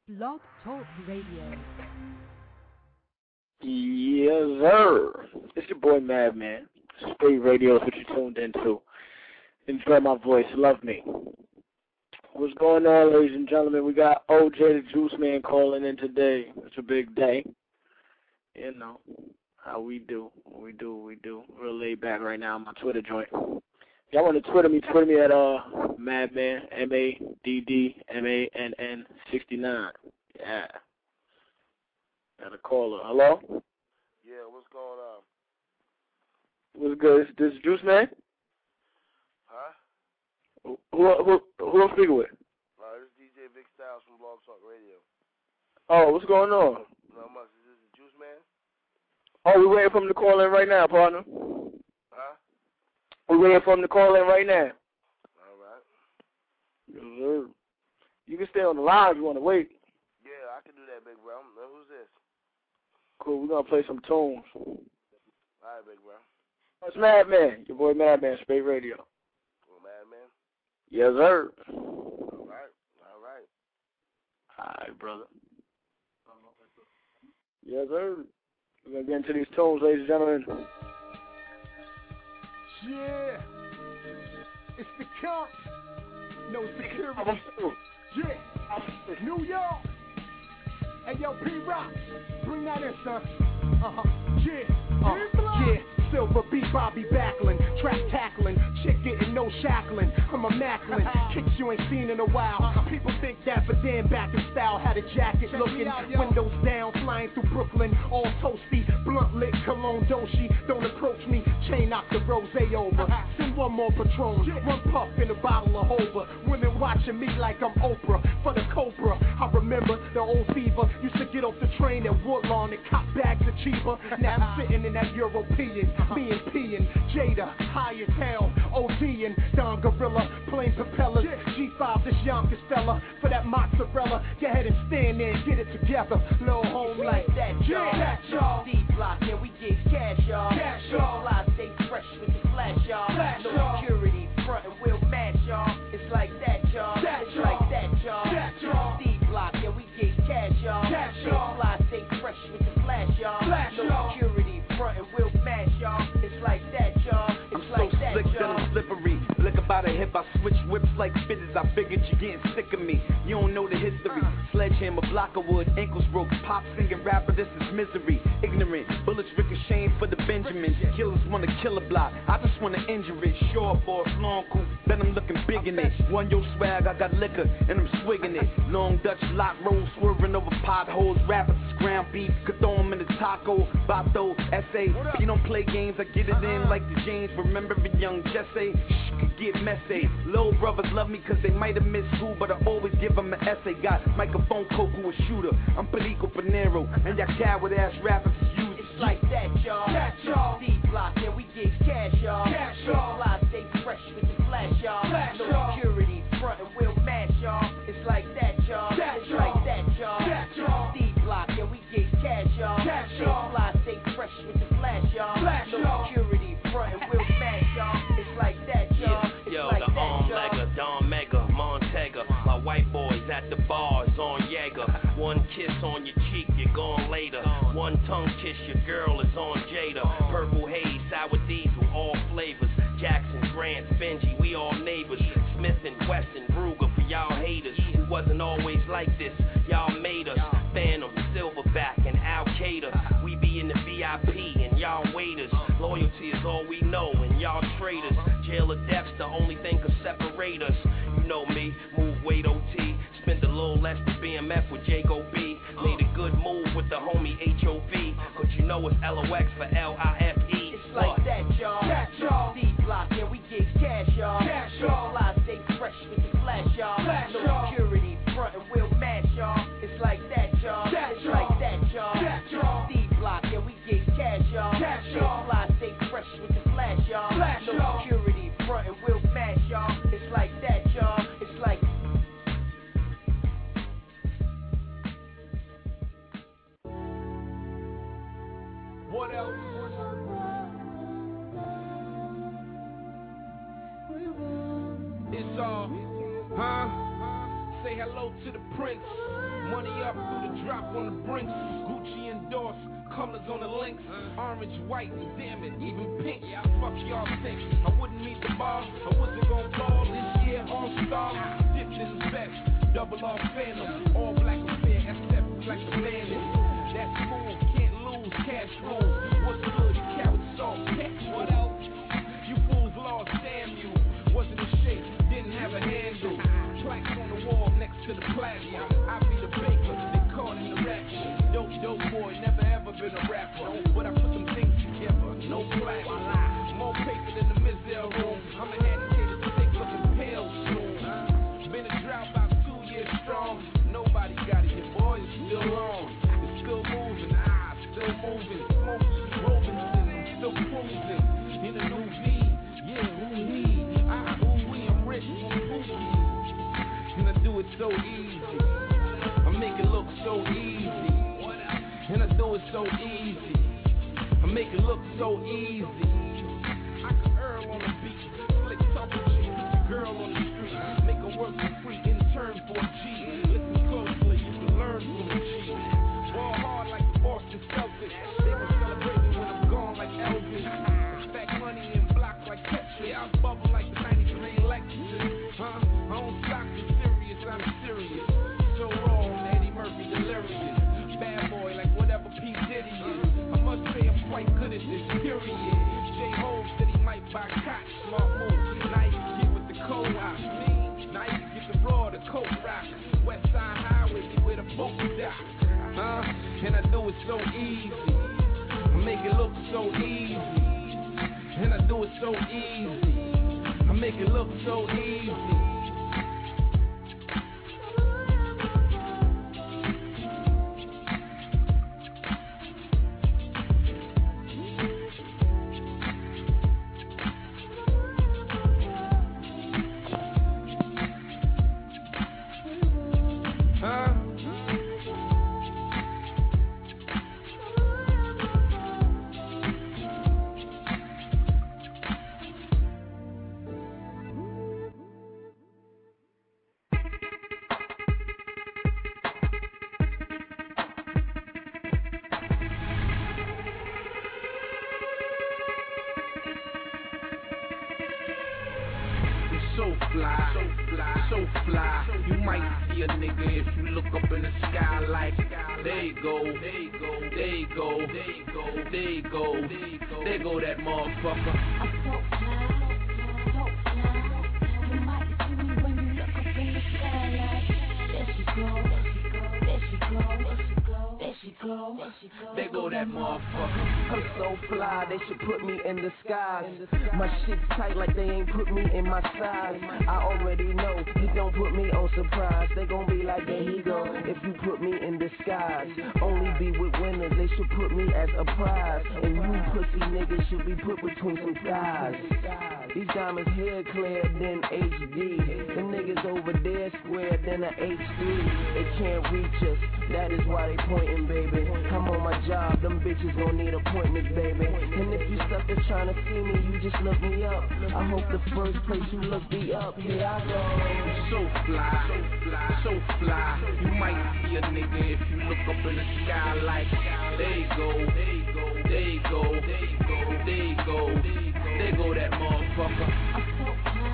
Blog Talk Radio. Yes, sir. It's your boy Madman. Spade Radio is what you tuned into. Enjoy my voice. Love me. What's going on, ladies and gentlemen? We got OJ the Juice Man calling in today. It's a big day. You know how we do. We do. Real laid back right now on my Twitter joint. If y'all want to Twitter me at Madman, MADDMANN 69. Yeah. Got a caller. Hello? Yeah, what's going on? What's good? This is Juice Man? Huh? Who I'm speaking with? This is DJ Big Styles from Blog Talk Radio. Oh, what's going on? Not much. Is this the Juice Man? Oh, we're waiting for him to call in right now, partner. Huh? We're waiting for him to call in right now. All right. Yes, sir. You can stay on the line if you want to wait. Yeah, I can do that, big bro. Who's this? Cool, we're going to play some tunes. All right, big bro. It's Madman, your boy Madman, Spade Radio. Well, Madman? Yes, sir. All right. All right, brother. Yes, sir. We're going to get into these tunes, ladies and gentlemen. Yeah. It's the count. No security. Yeah. New York. Hey, yo, P-Rock. Bring that in, son. Yeah. Silver beat Bobby Backlund, trap tackling, chick getting no shackling. I'm a Macklin, kicks you ain't seen in a while. People think that, but then back in style had a jacket looking, windows down, flying through Brooklyn, all toasty, blunt lit, cologne doshi. Don't approach me, chain knock the rose over. Send one more Patron, one puff in a bottle of Hova. Women watching me like I'm Oprah for the Cobra. I remember the old fever used to get off the train at Woodlawn and cop bags of cheaper. Now I'm sitting in that European. Me and P and Jada, high as hell, OD and Don Gorilla, plain propellers, G5, this Yonkers fella, for that mozzarella, go ahead and stand there and get it together, little home like that, y'all, D-Block, and we get cash, y'all, fly, stay fresh with the flash, y'all, no security, front and we'll match, y'all, it's like that, y'all, it's like that, y'all, D-Block, and we get cash, y'all, fly, stay fresh with the flash, y'all, no security, front and we'll match, y'all. It's like that, y'all. It's I'm like so that, slick y'all. that I'm slippery. Look about a hip, I switch whips like fitters. I figured you're getting sick of me. You don't know the history. Sledgehammer, block of wood, ankles broke. Pop singing rapper, this is misery. Ignorant, bullets ricocheting for the Benjamins. Killers wanna kill a block. I just wanna injure it. Short boy, long coupe. Bet I'm looking big in it. One yo swag, I got liquor and I'm swigging it. Long Dutch lot roll, swerving over potholes. Rappers ground beef, could throw 'em in the taco. Bato, SA. If you don't play games, I get it in like the James. Remember the young Jesse? Shh, could get messy. Little brothers love me cause they might have missed school, but I always give them an essay. Got microphone Coco, a shooter. I'm Perico Panero, and y'all coward ass rappers use. It's like that, y'all. D-Block, and we get cash, y'all. Fly, stay fresh with the flash, y'all. No security, front and we'll match, y'all. It's like that, y'all. It's like that, y'all. D-Block, and we get cash, y'all. Fly, stay fresh with the flash, y'all. No security, front and we'll match, y'all. It's like that, y'all. Yo, the Legger, Don Mega, Montega. My white boys at the bars on Jaeger. One kiss on your cheek, you're gone later. One tongue kiss, your girl is on Jada. Purple haze, sour diesel, all flavors. Jackson, Grant, Benji, we all neighbors. Smith and Wesson, Ruger for y'all haters. Who wasn't always like this, y'all made us. Phantom, Silverback, and Al Qaeda. We be in the VIP and y'all waiters. Loyalty is all we know and y'all traitors. Jail or death's the only thing could separate us. You know me, move weight OT. Spent a little less than BMF with Jago B. Made a good move with the homie HOV. But you know it's LOX for LIFE. It's like that, y'all. D-Block, and we get cash, y'all. Fly, stay fresh with the flash, y'all. No security, front and we'll match, y'all. It's like that, y'all. It's like that, y'all. D-Block, and we get cash, y'all. Fly, stay fresh with the flash, y'all. No security, front and we'll match, y'all. It's like that, y'all. It's like. What else? It's all, huh? Say hello to the prince. Money up through the drop on the brink. Gucci endorsed, colors on the links. Orange, white, and damn it, even pink. Fuck y'all think I wouldn't meet the bar? I wasn't gon' ball this year on Star. Dipped in the best, double R Phantom. All black affair, except like the man is. That's smooth, can't lose, cash rules. What's good, carrot salt, catch what else? You fools lost, damn you. Wasn't in shape, didn't have a handle. Plaques on the wall next to the plasma. I be the baker, they caught in the rap. Dope boy, never ever been a rapper. But I put some things together, no plasma. More paper than the Mizell room. I'm a handicated stick looking pale soon. Been a drought about 2 years strong. Nobody got it, your boy is still on. It's still moving, still moving. Smoking, Robinson, still cruising. In a new V, yeah, who he? I'm rich, and I do it so easy. I make it look so easy. And I do it so easy. I make it look so easy. I can Earl on the beat, slick talking shit, girl on the street, make her work for free in turn for a G. Listen closely, you can learn from a G. Ball hard like the Boston Celtics. They gon' celebrate me when I'm gone like Elvis. Expect money and block like Tetris. I bubble like the 93 Lexus. I don't stock the serious, I'm serious. So wrong, Eddie Murphy delirious. Bad boy like whatever P. Diddy is. I must say I'm quite good at this, period. J-Ho said he might buy cotton, smart move. Nice, get with the cold out. Me, nice, get the raw, the coat rock. West Side Highway, be where the boat dock. And I do it so easy. I make it look so easy. And I do it so easy. I make it look so easy. So fly, you might see a nigga if you look up in the sky like, there you go, there you go, there you go, there you go, there you go, there go that motherfucker. I'm so fly, you might see me when you look up in the sky like, there she go, there she go, there she go, there she go, there she go, there go that motherfucker. I'm so fly, they should put me in the sky. My shit's tight like they ain't put me in my size. I already know, you don't put me on surprise. They gon' be like, there he go, if you put me in disguise. Only be with winners, they should put me as a prize. And you pussy niggas should be put between some thighs. These diamonds here clear than HD. The niggas over there square than a H3. They can't reach us, that is why they pointing, baby. I'm on my job, them bitches gon' need appointments, baby. And if you stuck there trying to see me, you just look me up. I hope the first place you look me up, here I go. So fly, so fly. You might see a nigga if you look up in the sky like, there you go, there you go, there you go, there you go, there you go, there go that motherfucker. I'm so fly,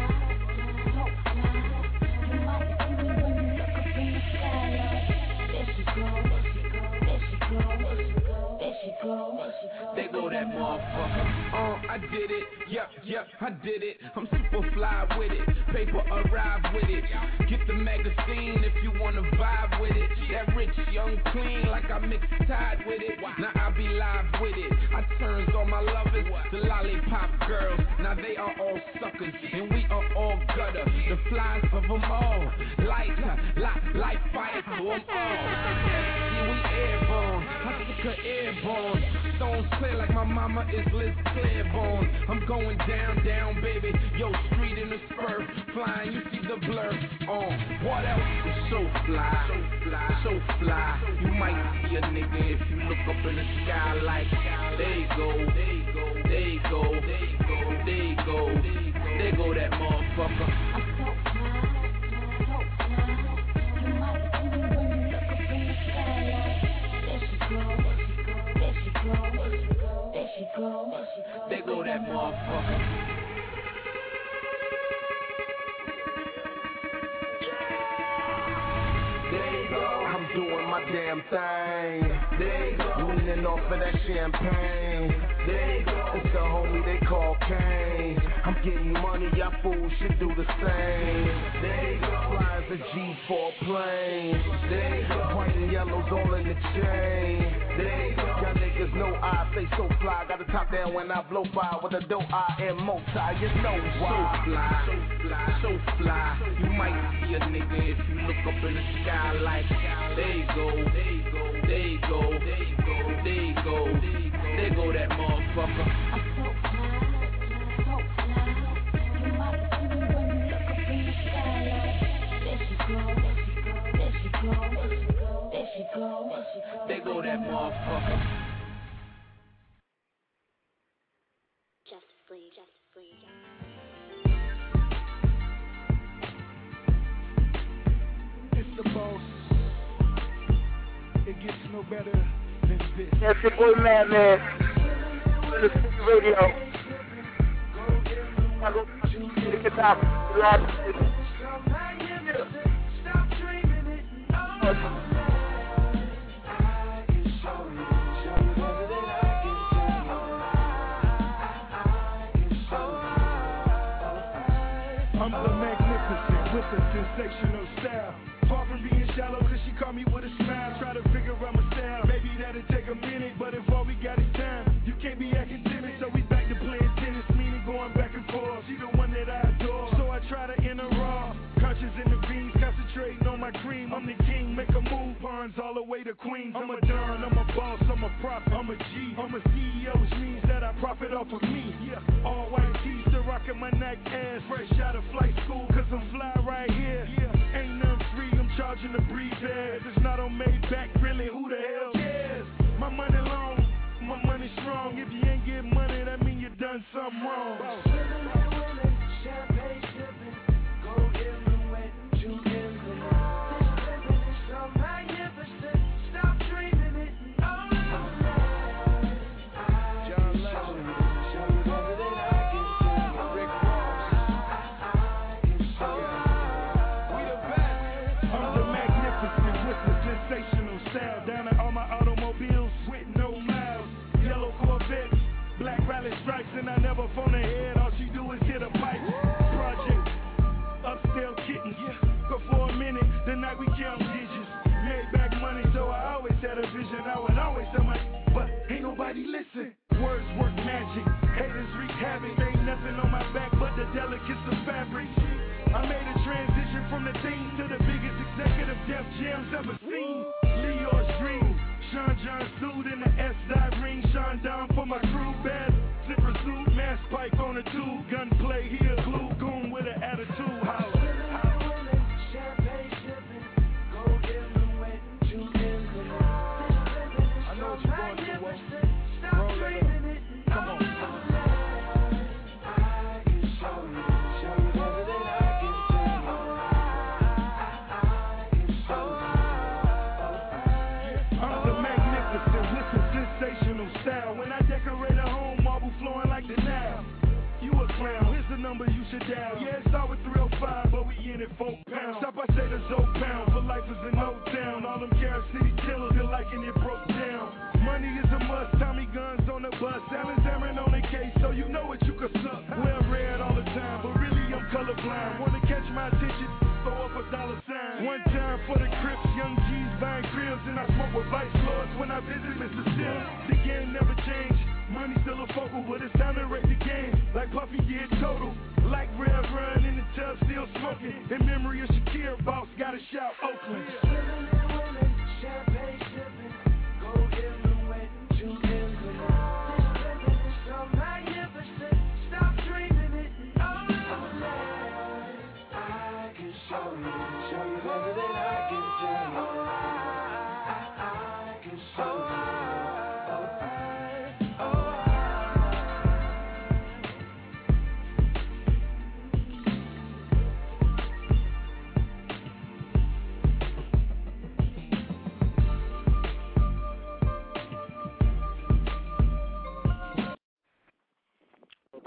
you might see me when you look up in the sky like, there she go, there she go, there she go, there she go, there she go, there she go. There go that motherfucker. I did it. Yep, I did it. I'm super fly with it. Paper arrive with it. Get the magazine if you wanna vibe with it. That rich, young, clean, like I mixed Tide with it. Now I be live with it. I turns all my lovers to lollipop girls. Now they are all suckers and we are all gutter. The flies of them all. Light fire for them all. See, we airborne. I took her airborne. Stones clear like my mama is Liz Claiborne. I'm going down, baby. Yo, street in the spur. Flying, you see the blur. What else? It's so fly, so fly. You might see a nigga if you look up in the sky like, there you go, there you go, there you go, there you go, there you go, there go that motherfucker. I'm so fly, you might see me when you look up in the sky. motherfucker. I'm doing my damn thing. There you go. Leaning off of that champagne. There you go. It's the homie they call Kane. I'm getting money, y'all fools should do the same. There you go. Fly as a G4 plane. There you go. White and yellows all in the chain. There you go. Y'all niggas know I stay so fly. Got the top down when I blow by with a dope I am multi. You know why? So fly, so fly, so fly. You might see a nigga if you look up in the sky like. There you go, there you go, there you go, there you go, there you go, there go that motherfucker. I'm so fly, so fly. You might see me when you look up in the sky like. There she go, there she go, there she go, there she go, there she go. There go that motherfucker. Just free, just free. It's the boss. It gets no better than this. That's your boy Madman. The Speed Radio. I go to the top. I'm the magnificent with a sensational style. Far from being shallow, cause she caught me with a smile. Try to figure out my style. Maybe that'll take a minute, but if all we got is time, you can't be acting timid. So we back to playing tennis, meaning going back and forth. She the one that I adore, so I try to enter raw. Conscious in the beans, concentrating on my cream. I'm the king, make a move, pawns all the way to Queens. I'm a don, I'm a boss, I'm a prophet, I'm a G, I'm a CEO, which means that I profit off of me. Yeah, all white tees still rocking my neck ass, fresh out of flight school, cause I'm fly right here. Yeah, ain't nothing free, I'm charging the breeze ads. It's not on Maybach, really, who the hell cares? My money long, my money strong. If you ain't getting money, that mean you done something wrong. Champagne sipping, gold in wet, June in the night. This living is so magnificent, stop dreaming it. Oh, John Legend, show you better than I can tell. Rick Ross, we the best. I'm the magnificent with the sensational style. Down at all my automobiles with no miles. Yellow Corvettes, black rally stripes, and I never phone ahead. All she do is hit a pipe. Project, upscale kittens. Go for a minute, the night we count digits. Made back money, so I always had a vision. I would always tell my, but ain't nobody listen. Words work magic, haters wreak havoc. Ain't nothing on my back but the delicates of fabric. I made a transition from the team to the biggest executive Def Jam's ever seen. Leo's dream, Sean John suit in the S-Dot ring. Sean Don for my crew, bad zipper suit, mass pipe on a tube, gunplay here, glue goon with an attitude. House. Champagne sipping, gold in the wet, June in the night. I know what you're going through, Will. Stop dreaming it. Come on. I can show you better than I can tell. I can show you. I'm the magnificent with a sensational style. When I decorate a home, marble flowing like the Nile. You a clown, here's the number you should dial. Yeah, it start with 305, but we in it 4 pounds. Stop, I say the Zoe pound, for life is in O-Town. All them Carrot City killers, they're liking it broke down. Money is a must, Tommy guns on the bus. Alan's Aaron on the case, so you know what you could suck. Wear red all the time, but really I'm colorblind. Wanna catch my attention, throw up a dollar sign. One time for the Crips, young G's buying cribs, and I smoke with Vice Lords when I visit Mr. Sims. The game never changed. Money still a focal, but it's time to rate the game. Like Puffy did total. Like Rev Run in the tub, still smoking. In memory of Shakir, boss gotta shout Oakland. Champagne sipping, gold in the wet, June in the night. This living is so magnificent, stop dreaming it. Oh, I can show you better than I can tell. I can show you.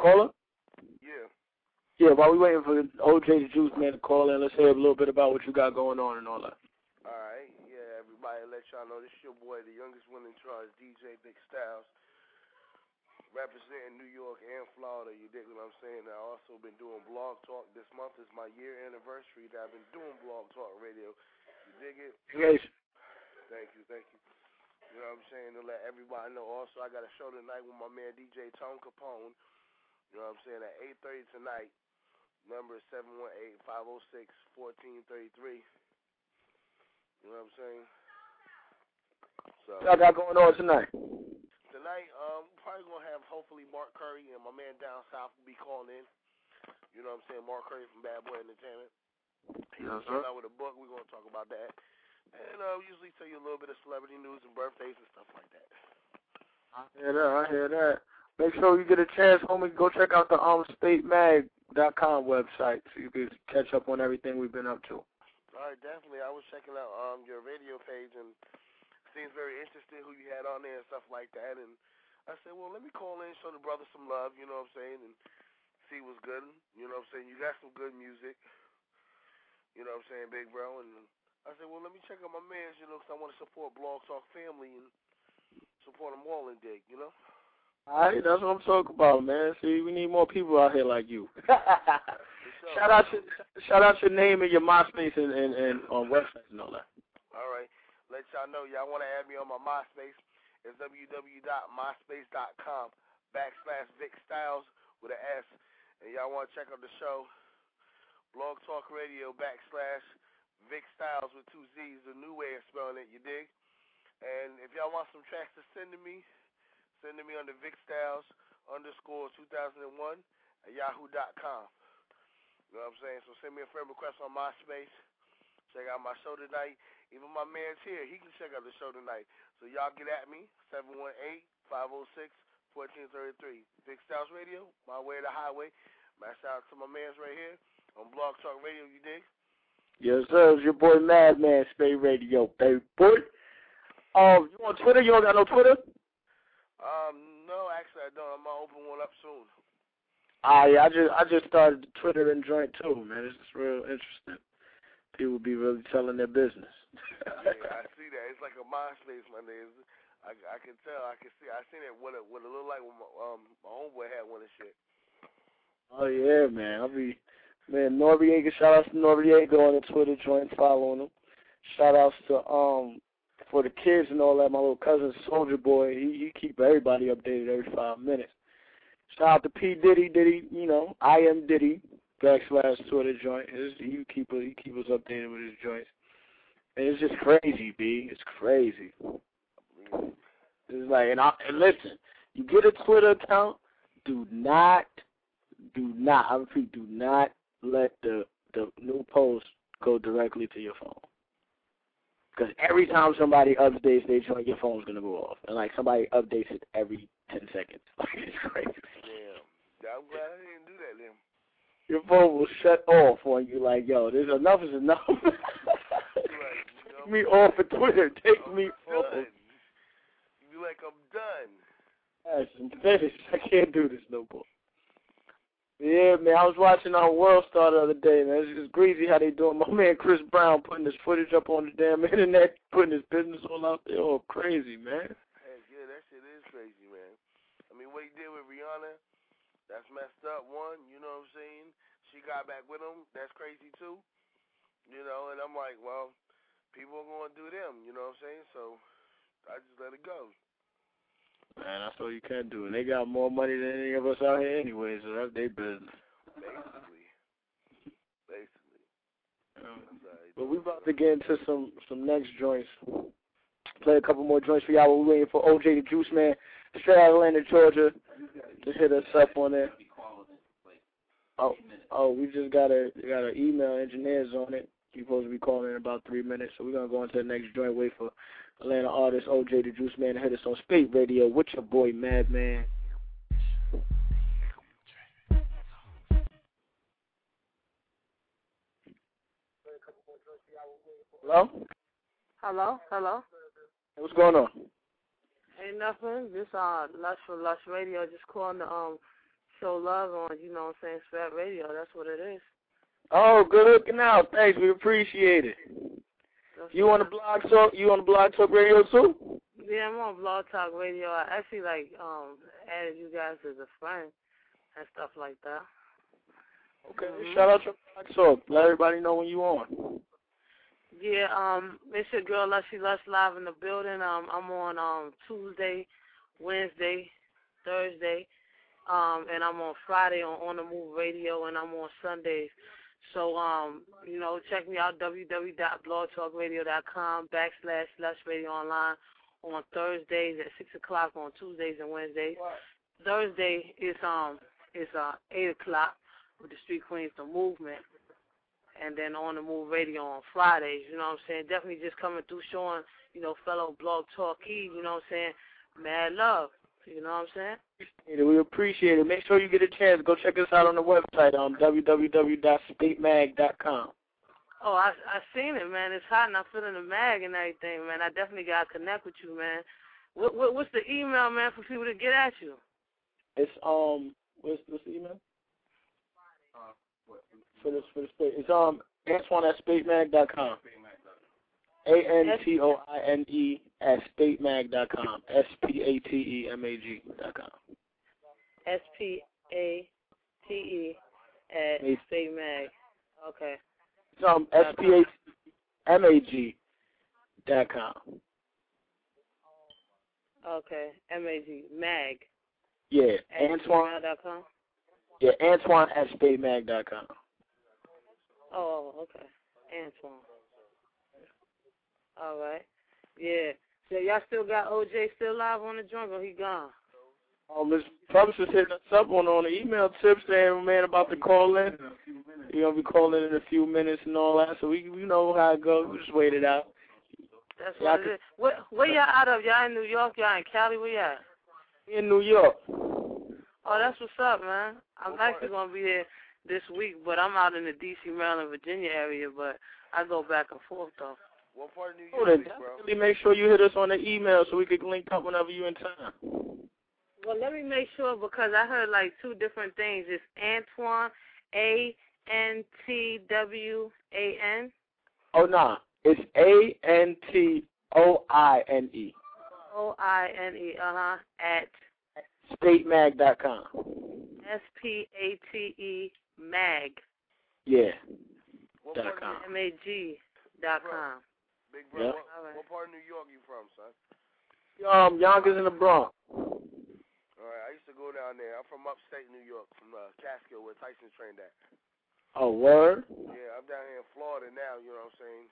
caller? Yeah. Yeah, while we waiting for OJ the Juice Man to call in, let's hear a little bit about what you got going on and all that. All right. Yeah, everybody, let y'all know this is your boy, the youngest one in charge, DJ Big Styles, representing New York and Florida. You dig what I'm saying? I also been doing Blog Talk. This month is my year anniversary that I've been doing Blog Talk Radio. You dig it? Yes. Thank you. You know what I'm saying? To let everybody know. Also, I got a show tonight with my man DJ Tone Capone. You know what I'm saying? At 8:30 tonight. Number is 718-506-1433. You know what I'm saying? So What y'all got going on tonight? Tonight, probably gonna have hopefully Mark Curry and my man down south will be calling in. You know what I'm saying? Mark Curry from Bad Boy Entertainment. Yes, Came sir. out with a book. We're gonna talk about that. And usually tell you a little bit of celebrity news and birthdays and stuff like that. I hear that. Make sure you get a chance, homie, go check out the SpateMag.com website so you can catch up on everything we've been up to. All right, definitely. I was checking out your radio page and seems very interesting who you had on there and stuff like that. And I said, well, let me call in, show the brother some love, you know what I'm saying, and see what's good. You know what I'm saying? You got some good music. You know what I'm saying, big bro? And I said, well, let me check out my mans, you know, because I want to support Blog Talk family and support them all and dig, you know? All right, that's what I'm talking about, man. See, we need more people out here like you. Shout out your name and your MySpace and on websites and all that. All right. Let y'all know, y'all want to add me on my MySpace. It's www.myspace.com/Vic Styles with an S. And y'all want to check out the show, Blog Talk Radio /Vic Styles with 2 Z's, a new way of spelling it, you dig? And if y'all want some tracks to send to me under VicStyles_2001 @yahoo.com. You know what I'm saying? So send me a friend request on MySpace. Check out my show tonight. Even my man's here. He can check out the show tonight. So y'all get at me, 718-506-1433. Vic Styles Radio, my way to the highway. Man, shout out to my man's right here on Blog Talk Radio, you dig? Yes, sir. It's your boy Madman, Spade Radio, baby boy. You on Twitter? You don't got no Twitter? No, actually I don't. I'm gonna open one up soon. I just started the Twitter and joint too, man. It's just real interesting. People be really telling their business. Yeah, I see that. It's like a MySpace, my nigga. I can tell. I can see. I seen it. What it looked like when my homeboy had one and shit. Oh yeah, man. Noriega. Shout out to Noriega on the Twitter joint, following him. Shout outs to for the kids and all that. My little cousin Soldier Boy. He keep everybody updated every 5 minutes. Shout out to P Diddy. You know, I am Diddy. /Twitter joint. He keep us updated with his joints. And it's just crazy, B. It's crazy. It's like, and listen, you get a Twitter account, do not, I repeat, do not let the new post go directly to your phone. Because every time somebody updates their joint, your phone's going to go off. And, like, somebody updates it every 10 seconds. Like, it's crazy. Damn. I'm glad I didn't do that then. Your phone will shut off on you like, yo, enough is enough. Take me off of Twitter. Take me off. You be like, I'm done. I'm finished. I can't do this no more. Yeah, man, I was watching World Star the other day, man. It's just greasy how they doing. My man Chris Brown putting his footage up on the damn internet, putting his business all out there. Oh, crazy, man. Heck yeah, that shit is crazy, man. I mean, what he did with Rihanna, that's messed up, one, you know what I'm saying? She got back with him, that's crazy too. You know, and I'm like, well, people are going to do them, you know what I'm saying? So I just let it go. Man, that's all you can do. And they got more money than any of us out here anyway, so that's their business. Basically. But we about to get into some next joints. Play a couple more joints for y'all. We're waiting for OJ the Juice Man, straight out of Atlanta, Georgia, to hit us up on there. Oh, we just got an email engineers on it. He's supposed to be calling in about 3 minutes, so we're going to go into the next joint, wait for Atlanta artist OJ the Juice Man to hit us on Spate Radio with your boy Madman. Hello? Hello? What's going on? Ain't nothing. Just Lush from Lush Radio. Just calling to show love on, you know what I'm saying, Spat Radio. That's what it is. Oh, good looking out. Thanks. We appreciate it. You on the Blog Talk? You on the Blog Talk Radio too? Yeah, I'm on Blog Talk Radio. I actually added you guys as a friend and stuff like that. Okay. Shout out to Blog Talk. Let everybody know when you on. Yeah, it's your girl Lushy Lush live in the building. I'm on Tuesday, Wednesday, Thursday, and I'm on Friday on the Move Radio, and I'm on Sundays. So, check me out, www.blogtalkradio.com/LushRadio online on Thursdays at 6 o'clock, on Tuesdays and Wednesdays. Thursday is 8 o'clock with the Street Queens, the Movement, and then on the Move Radio on Fridays, you know what I'm saying? Definitely just coming through showing, fellow Blog Talkies, you know what I'm saying, mad love, you know what I'm saying? We appreciate it. Make sure you get a chance. Go check us out on the website, www.spatemag.com. Oh, I seen it, man. It's hot, and I'm feeling the mag and everything, man. I definitely got to connect with you, man. What's the email, man, for people to get at you? It's, what's the email? For the space. It's, Antoine@spatemag.com. ANTOINE@spatemag.com. SPATEMAG.com. SPATE@spatemag. Okay. It's SPATEMAG.com. Okay. MAG. Mag. Yeah. Antoine. Yeah, Antoine@spatemag.com. Oh, okay. Antoine. All right. Yeah. So y'all still got OJ still live on the joint, or he gone? His publicist hitting us up on the email tip saying, man, about to call in. You're going to be calling in a few minutes and all that, so we know how it goes. We just wait it out. That's what it is. Where y'all out of? Y'all in New York? Y'all in Cali? Where y'all at? We in New York. Oh, that's what's up, man. I'm actually going to be there this week, but I'm out in the D.C., Maryland, Virginia area, but I go back and forth, though. What part of New York, bro? Definitely make sure you hit us on the email so we can link up whenever you're in town. Well, let me make sure, because I heard like two different things. It's Antoine, ANTWAN. Oh, nah. It's ANTOINE. OINE, at SpateMag.com. SPATE mag. Yeah. .com. MAG.com. Big bro, yep. What part of New York you from, son? Yonkers in the Bronx. All right, I used to go down there. I'm from upstate New York, from Catskill, where Tyson trained at. Oh, word? Yeah, I'm down here in Florida now. You know what I'm saying?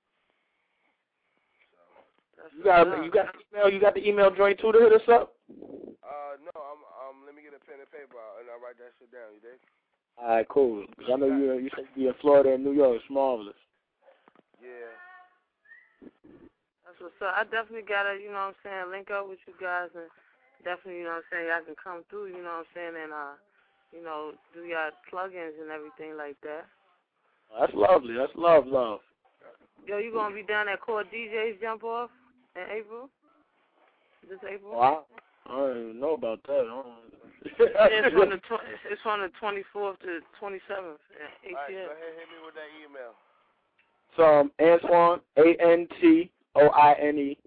You got the email joint too to hit us up? No, let me get a pen and paper and I'll write that shit down. You dig? All right, cool. Cause I know you said you in Florida and New York. It's marvelous. Yeah. That's what's up. I definitely gotta, you know what I'm saying, link up with you guys, and definitely, you know what I'm saying, y'all can come through, you know what I'm saying, and do your plugins and everything like that. That's lovely. That's love. Yo, you gonna be down at Core DJs Jump Off in April? This April? Wow. I don't even know about that. It's from the 24th to 27th at ATL. All right, go ahead, hit me with that email. So, Antoine, ANTOINE,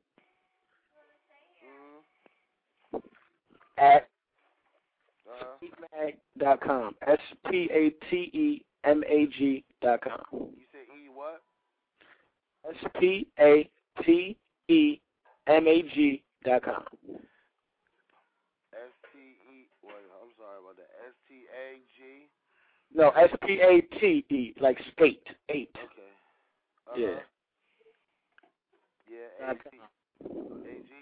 at SPATEMAG.com. SPATEMAG.com. You said E what? SPATEMAG.com. I'm sorry about that. STAG? No, SPATE, like skate, 8. Okay. Yeah. Yeah, AGE.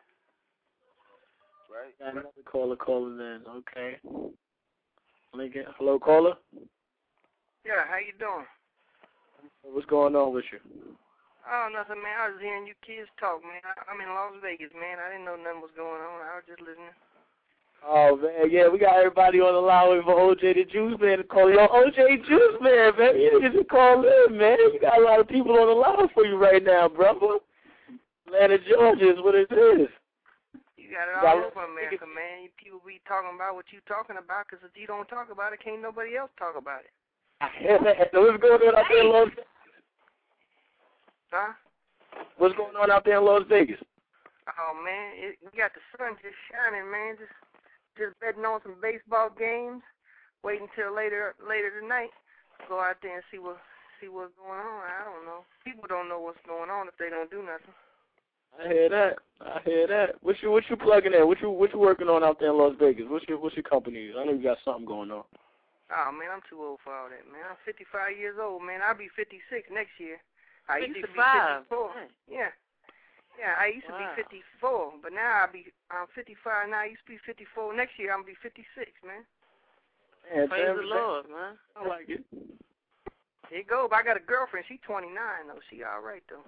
Right? Got another caller calling in. Okay. Lincoln. Hello, caller? Yeah, how you doing? What's going on with you? Oh, nothing, man. I was hearing you kids talk, man. I'm in Las Vegas, man. I didn't know nothing was going on. I was just listening. Oh, man, yeah, we got everybody on the line waiting for OJ the Juice Man to call. Yo, OJ Juice Man, man, you need to call in, man. You got a lot of people on the line for you right now, brother. Atlanta, Georgia is what it is. You You got it all over America, man. People be talking about what you talking about, because if you don't talk about it, can't nobody else talk about it. What's going on out there in Las Vegas? Huh? What's going on out there in Las Vegas? Oh, man, we got the sun just shining, man. Just betting on some baseball games. Waiting till later tonight. Go out there and see what's going on. I don't know. People don't know what's going on if they don't do nothing. I hear that. What you plugging in? What you working on out there in Las Vegas? What's your company? I know you got something going on. Oh, man, I'm too old for all that, man. I'm 55 years old, man. I'll be 56 next year. I used to be 54. Yeah, I used to be 54, but now I'm 55 now. I used to be 54. Next year, I'm going to be 56, man. Man, praise the Lord, man. I like it. There you go. But I got a girlfriend. She's 29, though. She all right, though.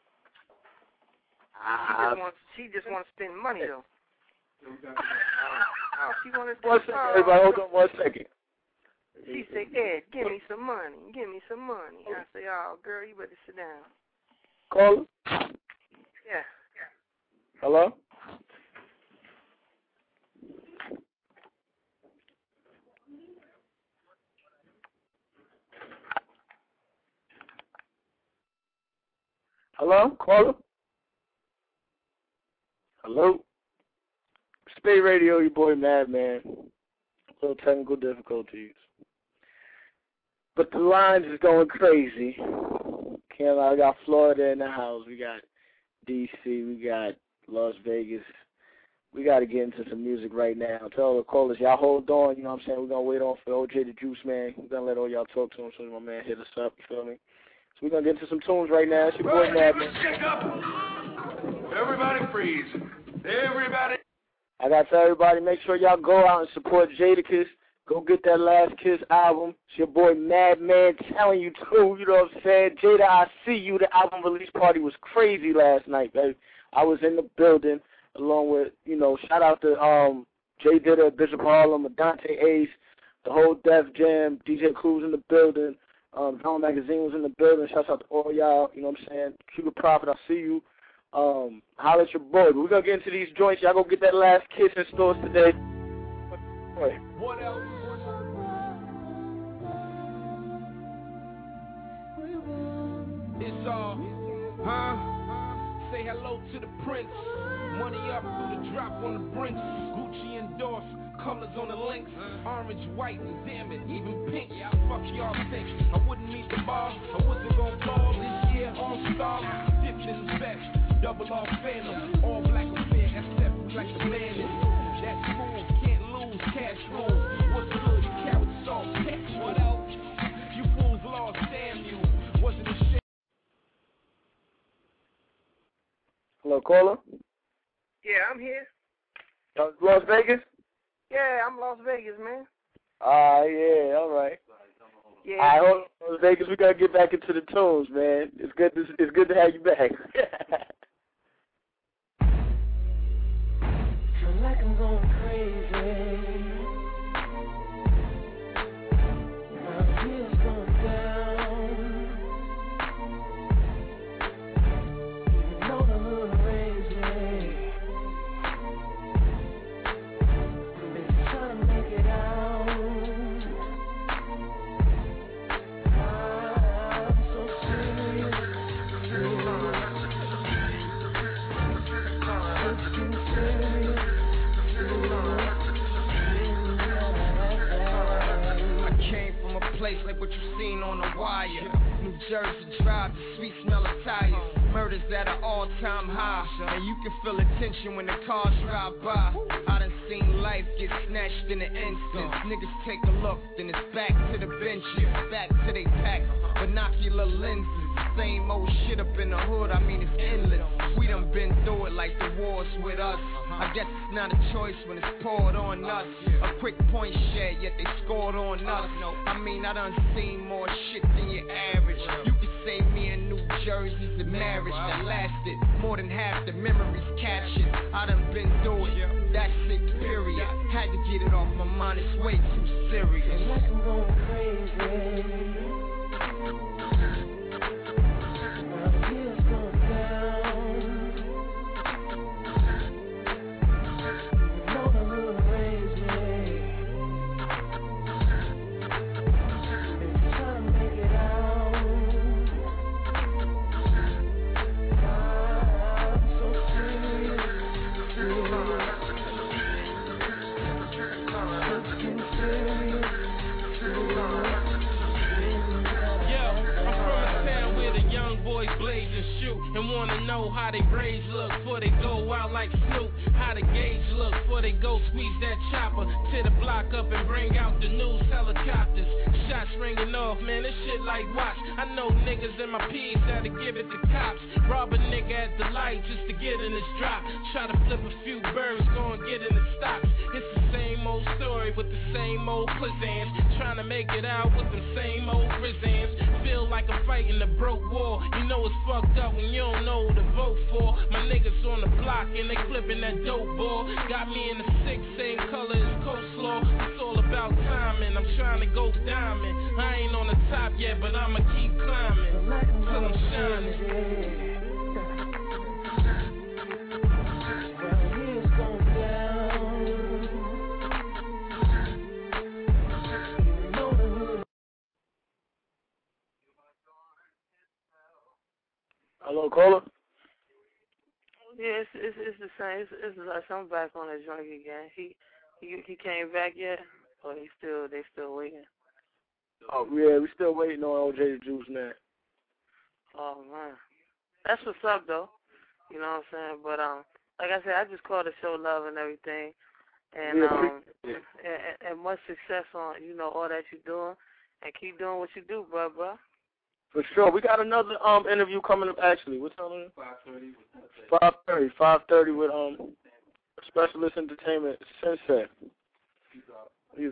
She just wants to spend money, though. She wants to spend money. Everybody, hold on 1 second. She said, Ed, give me some money. Give me some money. I say, oh, girl, you better sit down. Caller? Yeah. Hello? Hello? Caller? Hello? Spade Radio, your boy Madman. A little technical difficulties. But the lines is going crazy. I got Florida in the house. We got D.C. We got Las Vegas. We got to get into some music right now. Tell the callers, y'all hold on. You know what I'm saying? We're going to wait on for OJ the Juice Man. We're going to let all y'all talk to him so my man hit us up. You feel me? So we're going to get into some tunes right now. It's your boy Madman. Everybody freeze. Everybody. I got to tell everybody, make sure y'all go out and support Jadakiss. Go get that Last Kiss album. It's your boy Madman telling you too, you know what I'm saying? Jada, I See You, the album release party was crazy last night, baby. I was in the building along with, shout out to Jay Ditta, Bishop Harlem, Dante Ace, the whole Def Jam, DJ Cruz in the building, Drama Magazine was in the building. Shouts out to all y'all, you know what I'm saying? Cuba Prophet, I see you. Holla at your boy. But we're going to get into these joints. Y'all go get that Last Kiss in stores today. What else? It's all, say hello to the prince. Money up through the drop on the brinks. Gucci endorsed, colors on the links. Orange, white, and damn it, even pink. Fuck y'all think. I wouldn't meet the bar. I wasn't gon' ball this year. All star, dipped in the best. Double off phantom. All black affair, except we like the man is. That's smooth, can't lose, cash rules. What's good? Carrot salt, catch what else? You fools lost, damn you. Wasn't a shit. Hello, caller? Yeah, I'm here. Las Vegas? Yeah, I'm Las Vegas, man. Yeah, all right. Yeah. All right, hold on, Las Vegas. We gotta get back into the tunes, man. It's good to have you back. Feel like I'm going crazy. My tears going down. You know the hood raised me. Been trying to make it out. I'm so serious. It's getting serious. I came from a place like what you seen on the wire. New Jersey Drive, the sweet smell of tires. Murders at an all-time high, and you can feel the tension when the cars drive by. I done seen life get snatched in an instant. Niggas take a look, then it's back to the benches, back to they pack, binocular lenses. Same old shit up in the hood, I mean it's endless. We done been through it like the war's with us. I guess it's not a choice when it's poured on us. A quick point shed, yet they scored on us. I mean I done seen more shit than your average. You could say me in New Jersey's the marriage that lasted more than half the memories captured. I done been through it, that's it, period. Had to get it off my mind, it's way too serious. Feel like I'm going crazy. My tears going down. rage look before they go out like Snoop? How the gauge look before they go squeeze that chopper? Tear the block up and bring out the news helicopters. Shots ringing off, man, this shit like watch. I know niggas in my P's that'll give it to cops. Rob a nigga at the light just to get in his drop. Try to flip a few birds, go and get in the stocks. It's the same old story with the same old plizzans. Trying to make it out with the same old prisons. Feel like I'm fighting a broke war. You know it's fucked up when you don't know who to vote for. My niggas on the block and they flipping that dope ball. Got me in the six, same color as coleslaw. It's all about timing. I'm trying to go diamond. I ain't on the top yet, but I'ma keep climbing till I'm shining. Hello, caller. Yeah, it's the same. It's like I'm back on that joint again. He came back yet, or they still waiting? Oh yeah, we still waiting on OJ the Juice Man. Oh man, that's what's up though. You know what I'm saying? But like I said, I just called to show love and everything, and and much success on all that you're doing, and keep doing what you do, bro. For sure. We got another interview coming up actually. What time is it? 5:30 with Specialist Entertainment Sensei. He's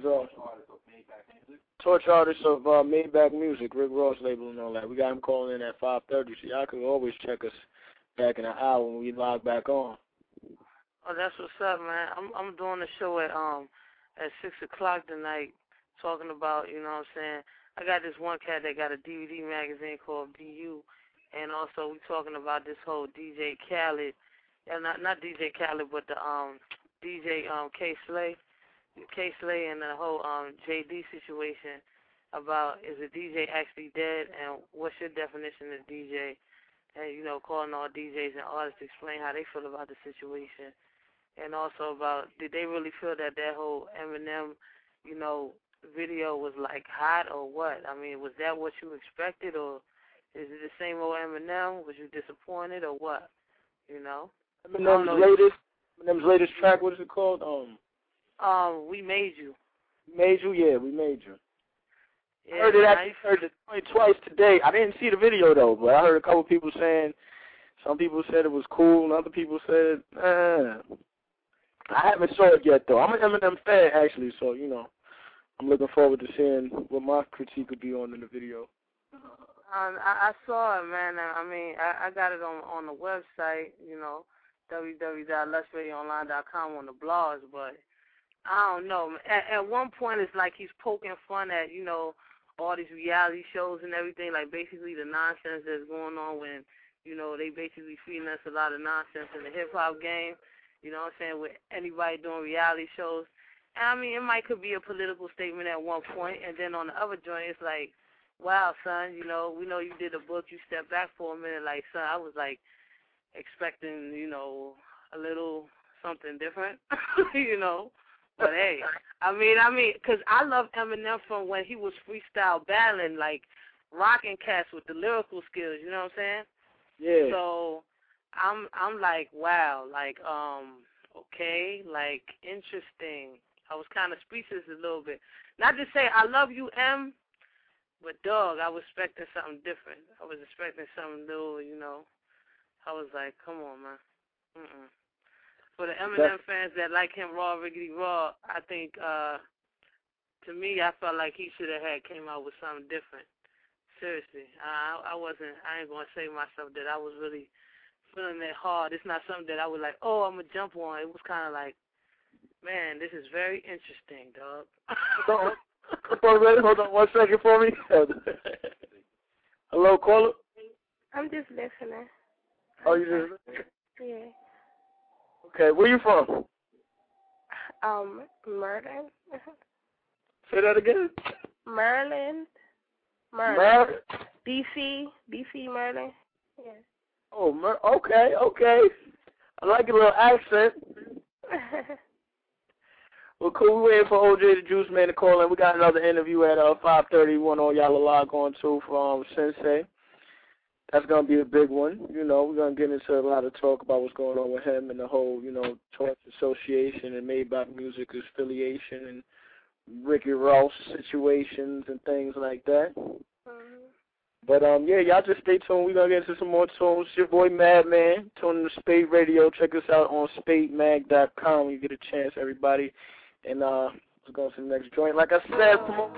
torch artist of Maybach Music, Rick Ross label and all that. We got him calling in at 5:30, so y'all can always check us back in an hour when we log back on. Oh, that's what's up, man. I'm doing a show at 6:00 tonight, talking about, you know what I'm saying. I got this one cat that got a DVD magazine called BU, and also we talking about this whole DJ Khaled, not DJ Khaled, but the DJ K Slay and the whole JD situation about is a DJ actually dead, and what's your definition of DJ, and calling all DJs and artists to explain how they feel about the situation, and also about did they really feel that whole Eminem, video was like hot or what? I mean, was that what you expected, or is it the same old Eminem? Was you disappointed or what? Eminem's latest track, what is it called? We Made You. Made You, yeah, We Made You. Yeah, I heard it twice today. I didn't see the video though, but I heard a couple people saying, some people said it was cool, and other people said, I haven't saw it yet though. I'm an Eminem fan actually, so I'm looking forward to seeing what my critique would be on in the video. I saw it, man. I mean, I got it on the website, www.lushradioonline.com on the blogs, but I don't know. At one point, it's like he's poking fun at, all these reality shows and everything, like basically the nonsense that's going on when, they basically feeding us a lot of nonsense in the hip-hop game, you know what I'm saying, with anybody doing reality shows. I mean, it might could be a political statement at one point, and then on the other joint, it's like, wow, son, we know you did a book, you stepped back for a minute, like, son, I was, like, expecting, a little something different, but hey, I mean, because I love Eminem from when he was freestyle battling, like, rocking cats with the lyrical skills, you know what I'm saying? Yeah. So, I'm like, wow, like, okay, like, interesting. I was kind of speechless a little bit. Not to say I love you, M, but, dog, I was expecting something different. I was expecting something new, I was like, come on, man. For the Eminem fans that like him raw, riggedy raw, I think, to me, I felt like he should have came out with something different. Seriously. I ain't going to say myself that I was really feeling that hard. It's not something that I was like, oh, I'm going to jump on. It was kind of like, man, this is very interesting, dog. Hold on 1 second for me. Hello, caller? I'm just listening. Oh, you just listening? Yeah. Okay, where you from? Merlin. Say that again? Merlin. Merlin? DC, Merlin. Yeah. Oh, okay. I like your little accent. Well, cool. We're waiting for OJ the Juice Man to call in. We got another interview at 5:30. One on y'all log on to from Sensei. That's going to be a big one. You know, we're going to get into a lot of talk about what's going on with him and the whole, you know, Torch Association and Maybach Music affiliation and Ricky Ross situations and things like that. But, yeah, y'all just stay tuned. We're going to get into some more tunes. It's your boy Madman. Tune in to Spade Radio. Check us out on spademag.com when you get a chance, everybody. And let's go to the next joint. Like I said,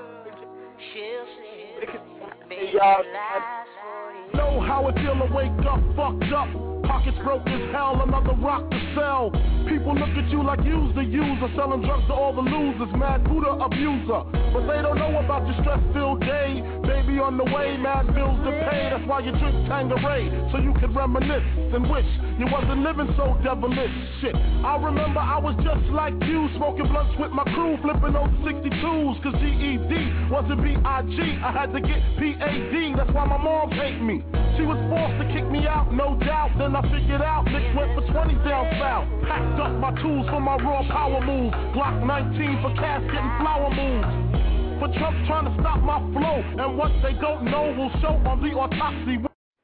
y'all. Know how it feel to wake up fucked up, pockets broke as hell, another rock to sell. People look at you like you's the user, selling drugs to all the losers, mad Buddha abuser. But they don't know about your stress-filled day. Baby on the way, mad bills to pay. That's why you drink Tanqueray, so you can reminisce and wish you wasn't living so devilish. Shit, I remember I was just like you, smoking blunts with my crew, flipping those 62s, cause GED wasn't B.I.G. I had to get P.A.D. That's why my mom paid me. She was forced to kick me out, no doubt. Then I figured out, Nick went for 20 down south. Packed up my tools for my raw power move. Glock 19 for casket and flower moves. But Trump's trying to stop my flow, and what they don't know will show on the autopsy.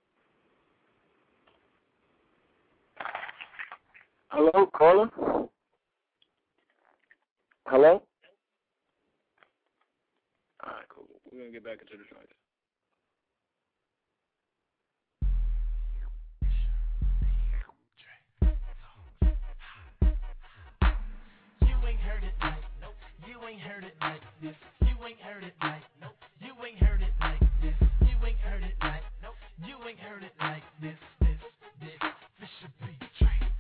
Hello, caller? Hello? All right, cool. We're going to get back into the joint. You ain't heard it like this. You ain't heard it like, nope. You ain't heard it like this. You ain't heard it like, nope. You ain't heard it like this. This should be Drake.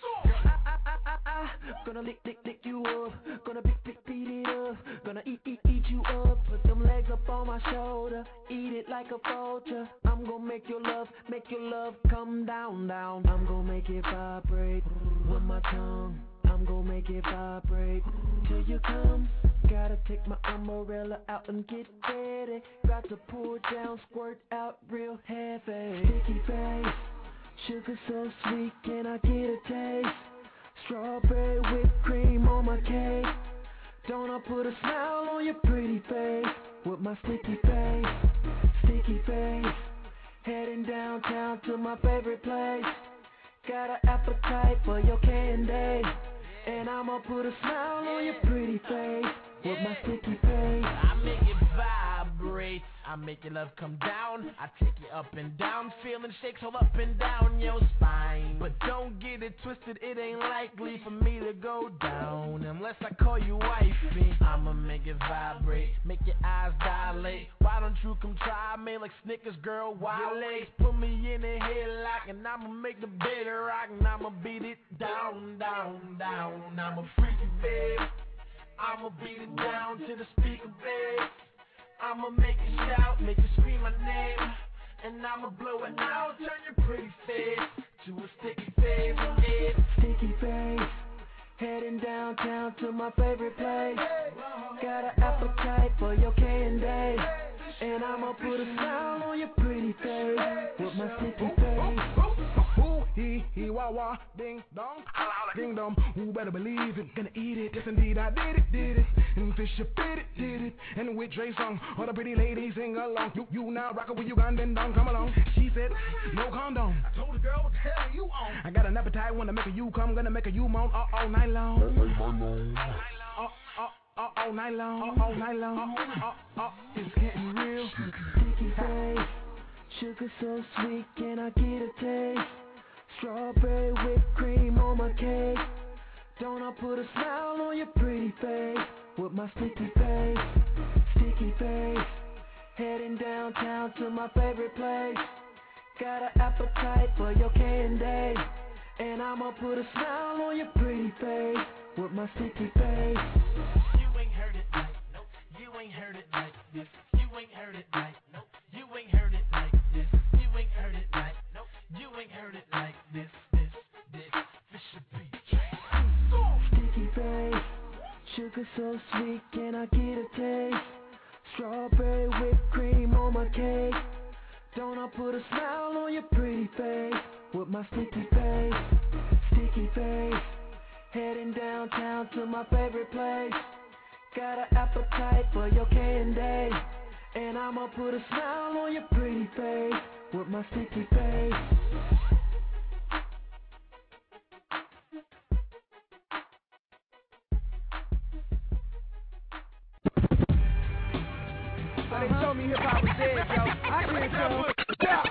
Gonna lick you up. Gonna beat it up. Gonna eat you up. Put them legs up on my shoulder. Eat it like a vulture. I'm gonna make your love come down. I'm gonna make it vibrate with my tongue. I'm gonna make it vibrate till you come. Gotta take my umbrella out and get ready. Got to pour down, squirt out real heavy. Sticky face, sugar so sweet, can I get a taste? Strawberry whipped cream on my cake. Don't I put a smile on your pretty face with my sticky face? Heading downtown to my favorite place. Got an appetite for your candy. And I'ma put a smile on your pretty face with my sticky face. I make it vibrate. I make your love come down. I take you up and down. Feeling shakes all up and down your spine. But don't get it twisted, it ain't likely for me to go down unless I call you wifey. I'ma make it vibrate, make your eyes dilate. Why don't you come try me like Snickers, girl, Wale? Put me in a headlock and I'ma make the bed rock. And I'ma beat it down. I'm a freaky babe. I'ma beat it down to the speaker, babe. I'ma make it shout, make it scream my name. And I'ma blow it out, turn your pretty face to a sticky face. Sticky face, heading downtown to my favorite place. Got an appetite for your candy. And I'ma put a smile on your pretty face with my sticky face. He, wah, wah, ding, dong, ding, dong. Who better believe it? Gonna eat it. Yes, indeed, I did it. And Fisher did it. And with Dre song, all the pretty ladies sing along. You now rockin' with Ugandan dong, come along. She said, no condom. I told the girl, what the hell are you on? I got an appetite when I make a you come, gonna make a you moan all night long. All night long. It's getting real. Sticky face, sugar so sweet, can I get a taste? Strawberry whipped cream on my cake. Don't I put a smile on your pretty face with my sticky face? Heading downtown to my favorite place. Got an appetite for your candy. And I'ma put a smile on your pretty face with my sticky face. You ain't heard it like, nope. You ain't heard it like this. You ain't heard it like, nope. You ain't heard it like this. You ain't heard it like, nope. You ain't heard it like this. This should be Drake. Sticky face, sugar so sweet, can I get a taste? Strawberry whipped cream on my cake. Don't I put a smile on your pretty face with my sticky face? Heading downtown to my favorite place. Got an appetite for your candy. And I'ma put a smile on your pretty face with my sticky face. They told me hip-hop was dead, yo. I can't tell. Yeah.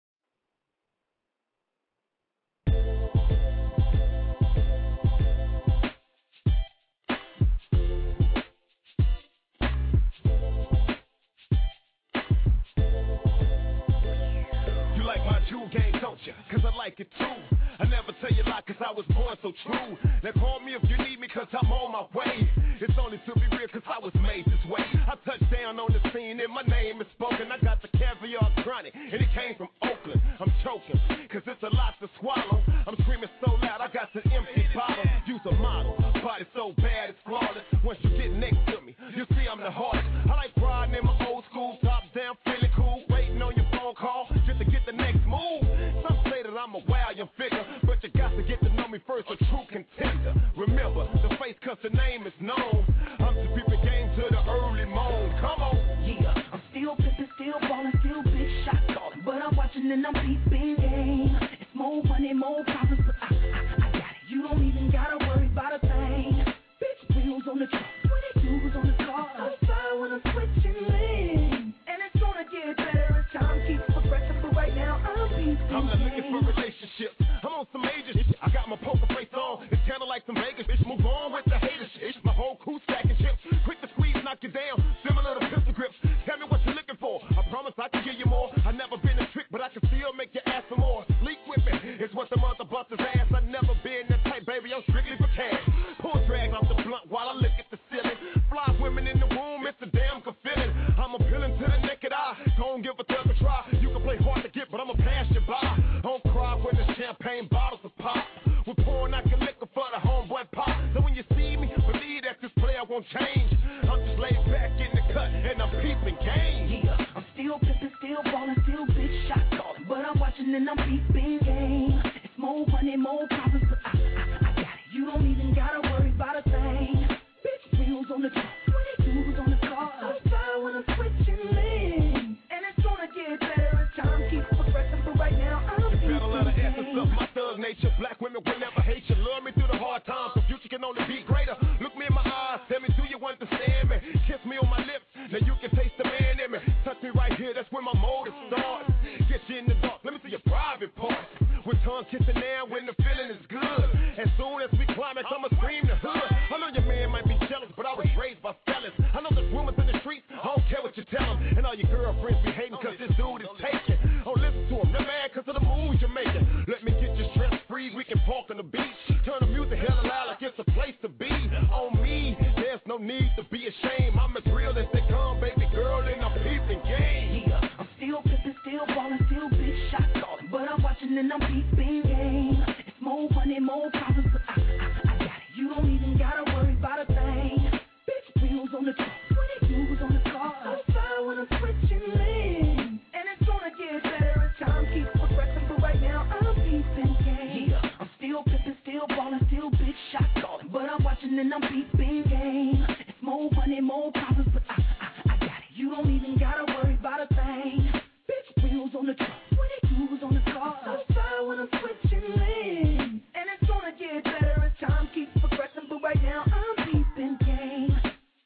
You like my jewel game, don't you? Cause I like it too. I never tell you a lie cause I was born so true. Now call me if you need me cause I'm on my way. It's only to be real cause I was made this way. I touched down on the scene and my name is spoken. I got the caviar chronic and it came from Oakland. I'm choking cause it's a lot to swallow. I'm screaming so loud I got the empty bottle. Use a model, body so bad it's flawless. Once you get next to me, you see I'm the hardest. I like riding in my old school, top down, feeling cool. Waiting on your phone call just to get the next move. Some say that I'm a wild young figure, but you got to get to know me first, a true contender. Remember, the face cause the name is known. I'm to people game to the early moan. Come on. Yeah, I'm still pimping, still ballin', still big shot callin'. But I'm watching and I'm peeping game. It's more money, more problems, but I got it. You don't even gotta worry about a thing. Bitch, wheels on the truck, 22s on the car. I fire when I'm switching lanes. And it's gonna get better as time keeps progressing. But right now, I'm not looking for relationships. I'm on some major shit. I got my poker face on. It's kinda like some Vegas bitch. Move on with the hater shit. My whole crew stacking chips. Quick to squeeze, knock you down. Similar to pistol grips. Tell me what you're looking for. I promise I can give you more. I never been a trick, but I can still make you ask for more. Leak with me. It's what the mother busters ass. I never been that type, baby. I'm strictly for cash. Pull drag off the blunt while I look at the ceiling. Fly women in the room, it's a damn good feeling. I'm appealing to the naked eye. Don't give a thug a try. You can play hard to get, but I'ma pass you by. Don't cry when the champagne bottles are pop. We're pouring out your liquor for the homeboy pop. So when you see me, believe that this player won't change. I'm just laid back in the cut and I'm peeping game. Yeah, I'm still pimping, still ballin', still big shot callin'. But I'm watching and I'm peeping game. It's more money, more problems, but I got it. You don't even gotta worry about a thing. Bitch, wheels on the truck, 22s on the car. I fire when I'm switching lanes. And it's gonna get better as time keeps progressing. But right now, I'm got a lot of essence of my thug nature. Black women will never hate you. Love me through the hard times. The future can only be greater. Look me in my eyes. Tell me, do you understand me? Kiss me on my lips. Now you can taste the man in me. Touch me right here. That's where my motive starts. Get you in the dark. Let me see your private parts. With tongue kissing now when the feeling is good. As soon as we climax, I'ma scream the hood. I know your man might be jealous, but I was raised by fellas. I know there's rumors in the streets. I don't care what you tell them. And all your girlfriends be hating cause this dude is taking. Oh, listen to him. They're mad cause of the moves you're making. Let me get you stress free. We can park on the beach. Turn the music hella loud like it's a place to be. On me, there's no need to be ashamed. I'm as real as they come, baby girl, and I'm peeping game. Yeah, I'm still pimping, still ballin', still big shot callin'. But I'm watching and I'm peeping game. It's more money, more problems, but I got it. You don't even gotta worry about a thing. Bitch, wheels on the truck, 22s on the car. I fire when I'm switching lanes. And it's gonna get better as time keeps progressing. But right now, I'm peeping game. Yeah, I'm still pimping, still ballin', still big shot callin'. But I'm watching and I'm peeping game. It's more money, more problems, but I got it. You don't even gotta worry about a thing. Bitch, wheels on the truck, 22s on the car. I fire when I'm switching lanes. And it's gonna get better as time keeps progressing. But right now, I'm peeping game.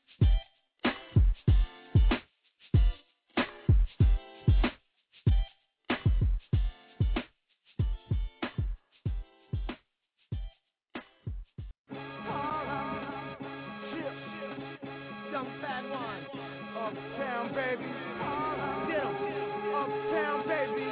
Young fat one, uptown baby, get 'em, uptown baby,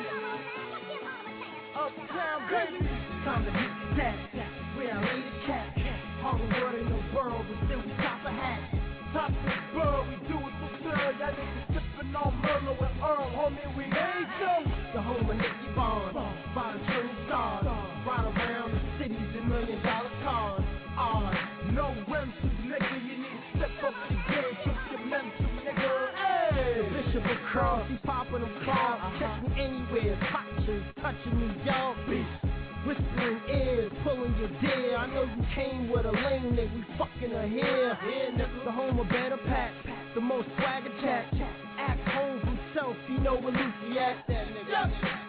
uptown baby. Time to hit the tap, where I lay the cat. All the world in the world, but still we top a hat. Top the bird, we do it for good. Y'all niggas sippin' on Merlot with Earl, homie, we ain't so. The home of Nicky Bond, by the twin stars. Ride around the cities in $1 million cars. No rentals, nigga, you need to step up the game, keep your mental, nigga. Hey, the Bishop of Cross, he poppin' them claws. Catch me anywhere, touching me, y'all. Whispering ears, pulling your deer. I know you came with a lame nigga, we fucking her here. The home of Better Pat, the most swagger chat. Act home himself, you know where Lucy at. That nigga.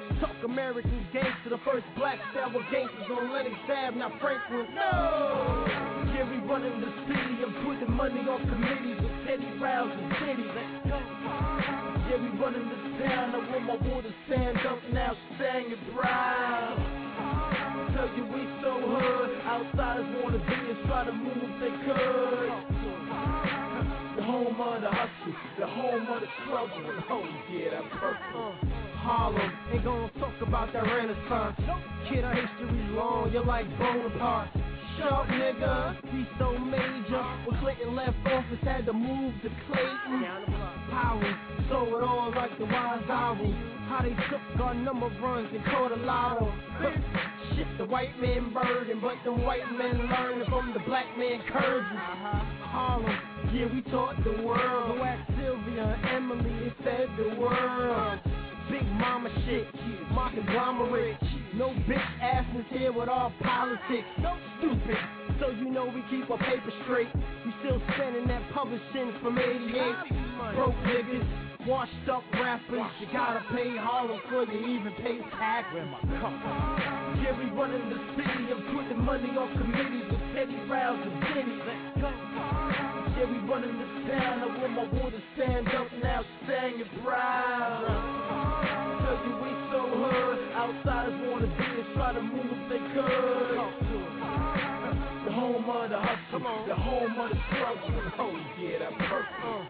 American gangster, the first black star with gangsters on Lennox Ave, not Franklin. No! Yeah, we running the city and putting money on committees with Teddy Rouse and City. Let's go. Yeah, we running this town. I want my water stand up now, sang it proud. Tell you we so hood, outsiders wanna be and try to move if they could. The home of the hustle, the home of the struggle. Oh yeah, that purple. Harlem, ain't gonna talk about that Renaissance. Kid, our history's long, you're like Bonaparte. Sharp nigga, he so major. When Clinton left office, had to move to Clayton. Power, so it all like the wise owl. How they took our number runs and caught a lotto. Shit, the white man burden, but them white men learning from the black man curtain. Harlem, yeah, we taught the world. Go ask Sylvia and Emily, they fed the world. Big mama shit, my conglomerate. No bitch asses here with all politics. No stupid, so you know we keep our paper straight. We still spending that publishing from 88. Broke niggas, washed up rappers. You gotta pay Harlem before you even pay tax. Yeah, we running the city and putting money on committees with Teddy Rouse and Denny. Let's go. Yeah, we running this town. I want my water stand up now, sang it proud. Tell you we so hood, outsiders wanna be and try to move if they could. The home of the hustle, the home of the struggle. Oh yeah, that purple.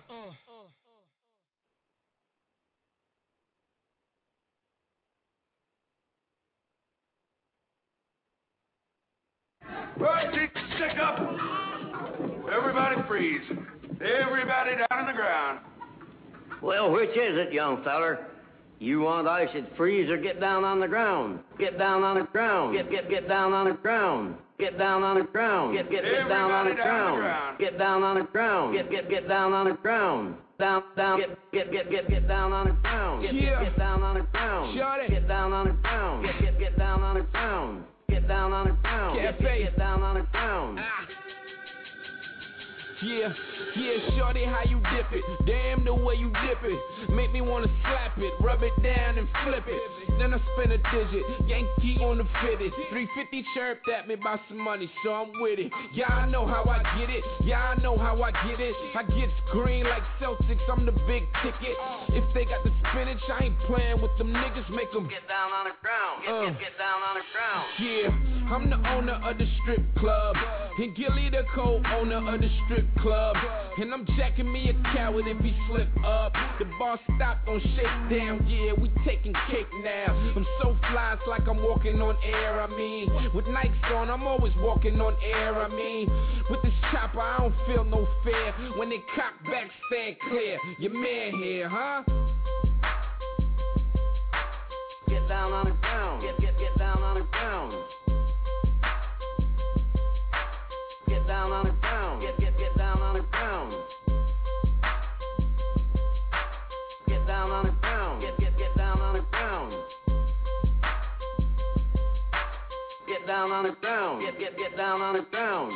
Right, check up. Everybody freeze. Everybody down on the ground. Well, which is it, young feller? You want I should freeze or get down on the ground? Get down on the ground. Get down on the ground. Get down on the ground. Get down on the ground. Get down on the ground. Get down on the ground. Down, get down on the ground. Get down on the ground. Get down on the ground. Get down on the ground. Get down on the ground. Get down on the ground. Yeah, shorty, how you dip it? Damn the way you dip it. Make me wanna slap it, rub it down and flip it. Then I spin a digit, Yankee on the fitted. 350 chirped at me about some money, so I'm with it. Yeah, I know how I get it. Yeah, I know how I get it. I get green like Celtics, I'm the big ticket. If they got the spinach, I ain't playing with them niggas. Make them get down on the ground. Get down on the ground. Yeah, I'm the owner of the strip club. And Gilly the co-owner of the strip club. And I'm jacking me a coward if he slip up. The bar stopped on shakedown, yeah, we taking cake now. I'm so fly, it's like I'm walking on air, I mean. With Nikes on, I'm always walking on air, I mean. With this chopper, I don't feel no fear. When they cock back, stand clear. Your man here, huh? Get down on the ground. Get down on the ground. Get down on the ground. Get down on the ground. Get down on the ground. Get down on the ground. Get down on the ground. Get down on the ground.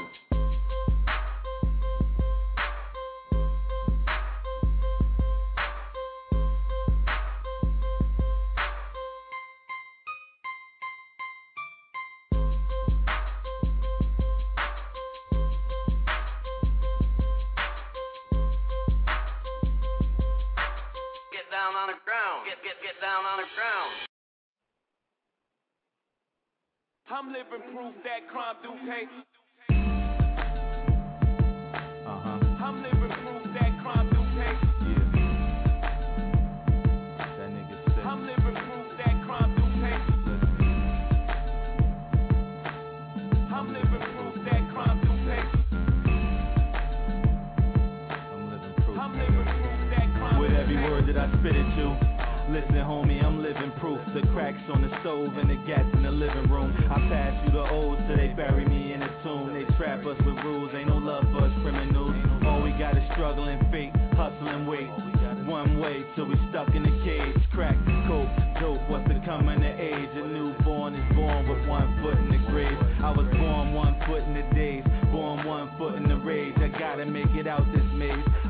Get down on the ground. I'm living proof that crime do pay. I'm living proof that crime do pay. That nigga sick. I'm living proof that crime do pay. I'm living proof that crime do pay. I'm living proof that crime do pay. With every word that I spit at you, listen, homie, I'm living proof. The cracks on the stove and the gas in the living room. I pass you the old till they bury me in a tomb. They trap us with rules, ain't no love for us criminals. All we got is struggle and fate, hustle and wait. One way till we stuck in the cage. Crack, coke, dope, what's the coming of age? A newborn is born with 1 foot in the grave. I was born 1 foot in the days, born 1 foot in the rage. I gotta make it out this maze.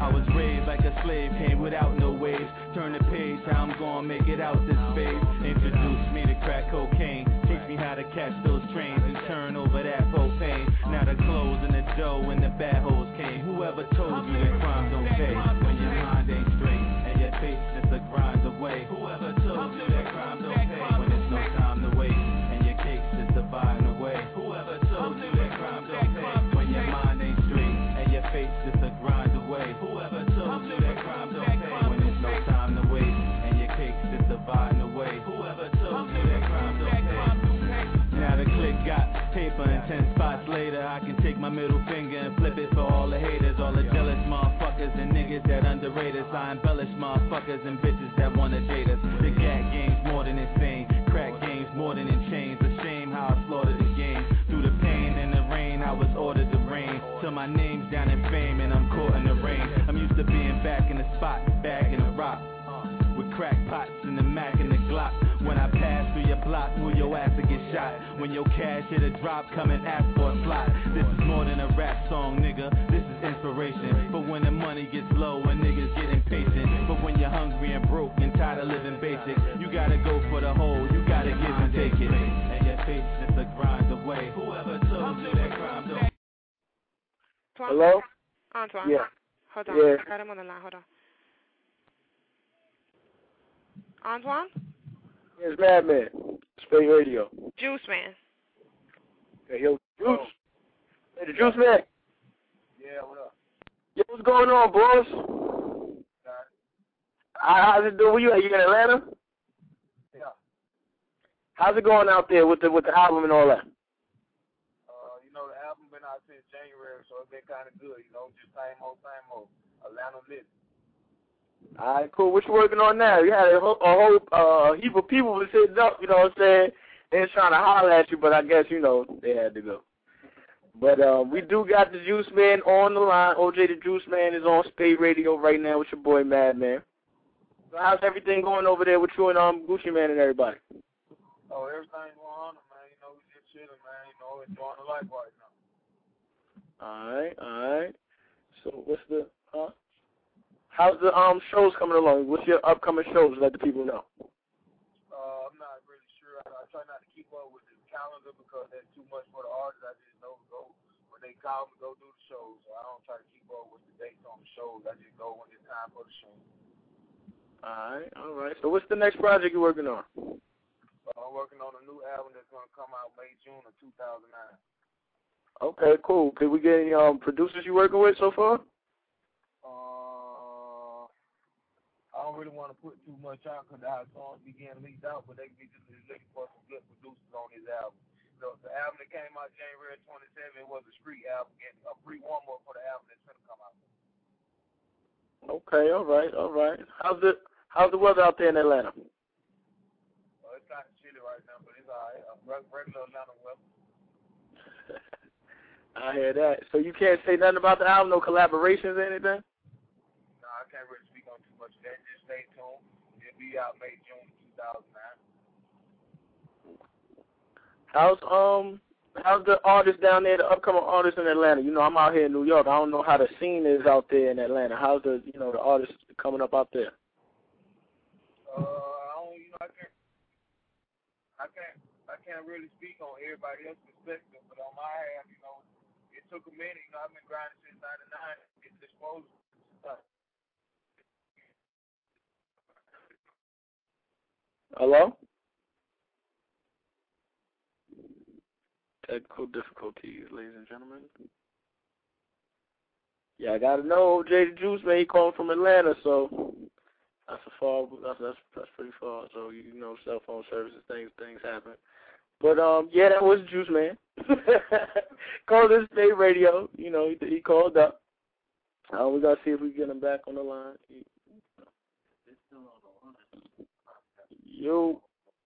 I was raised like a slave, came without no ways. Turn the page, how I'm gonna make it out this phase. Introduce me to crack cocaine. Teach me how to catch those trains and turn over that propane. Now the clothes and the dough and the bad hoes came. Whoever told you that crime don't pay? When your mind ain't straight and your face just a grind away. Whoever told you that crime don't pay? When there's no time to wait and your cake's just dividing away. Whoever told you that crime don't pay? When your mind ain't straight and your face just a grind away. Whoever told you that crime don't pay? When there's no time to wait and your cake's just dividing away. Whoever told you that crime don't pay? Now the click got paper and 10 spots later. I can take my middle finger and flip it for all the haters, all the jealous motherfuckers and niggas that underrate us. I embellish motherfuckers and bitches that wanna date us. The gat game's more than insane, crack game's more than in chains. A shame how I slaughtered the game. Through the pain and the rain, I was ordered to reign. Till my name's down in fame and I'm caught in the rain. I'm used to being back in the spot, bagging the rock. With crack pots and the Mac and the Glock. When I pass through your block, move your ass to get shot. When your cash hit a drop, come and ask for a slot. This is more than a rap song, nigga. This is inspiration. But when the money gets low and niggas get impatient. But when you're hungry and broke and tired of living basic, you gotta go for the whole, you gotta give and take it. And your face just a grind away. Whoever told you that crime don't. Hello? Antoine. Yeah. Hold on. Yeah. I got him on the line. Hold on. Antoine? It's Madman. Spade Radio. Juice Man. Hey, yo, Juice. Hey, the Juice Man. Yeah, what up? Yo, what's going on, boss? How's it doing? Where you at? You in Atlanta? Yeah. How's it going out there with the album and all that? You know, the album been out since January, so it's been kind of good. You know, just same old. Atlanta lit. All right, cool. What you working on now? You had a whole heap of people was hitting up, you know what I'm saying? They was trying to holler at you, but I guess, you know, they had to go. But we do got the Juice Man on the line. OJ the Juice Man is on Spade Radio right now with your boy Madman. So how's everything going over there with you and Gucci Man and everybody? Oh, everything's going on, man. You know, we just chilling, man. You know, enjoying the life right now. All right. So what's the how's the shows coming along? What's your upcoming shows? Let the people know. I'm not really sure. I try not to keep up with the calendar because that's too much for the artists. I just know go when they call me, go do the shows. So I don't try to keep up with the dates on the shows. I just go when it's time for the show. All right. So what's the next project you're working on? I'm working on a new album that's gonna come out May, June of 2009. Okay, cool. Could we get any producers you working with so far? I don't really want to put too much out because our songs began leaked out, but they be just looking for some good producers on his album. So the album that came out January 27th, it was a street album, and a pre-warm-up for the album that's going to come out. Okay, all right. How's the weather out there in Atlanta? Well, it's kind of chilly right now, but it's all right. Regular Atlanta weather. I hear that. So you can't say nothing about the album, no collaborations or anything? No, I can't really speak on too much of that. Just stay tuned. It'll be out May, June 2009. How's the artists down there, the upcoming artists in Atlanta? You know, I'm out here in New York. I don't know how the scene is out there in Atlanta. How's the artists coming up out there? I can't really speak on everybody else's perspective, but on my half, you know, it took a minute. You know, I've been grinding since '99. It's disposable. Hello? Technical difficulties, ladies and gentlemen. Yeah, I gotta know OJ the Juice Man. He calling from Atlanta, so that's that's pretty far. So you know, cell phone services, things happen. But yeah, that was Juice Man. Called this Spade Radio. You know, he called up. We gotta see if we get him back on the line. Yo.